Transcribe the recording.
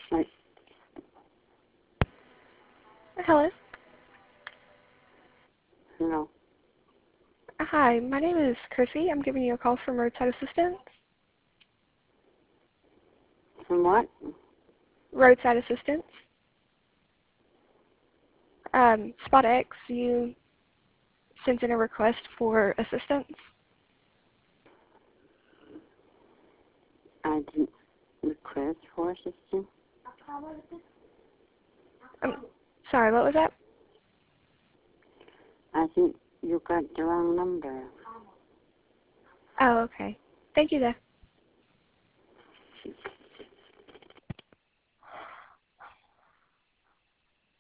Like, Hello. no. Hi, my name is Chrissy. I'm giving you a call from Roadside Assistance. From what? Roadside Assistance. Spot X, you sent in a request for assistance. I didn't request for assistance. Sorry, what was that? I think you got the wrong number. Oh, okay. Thank you, though.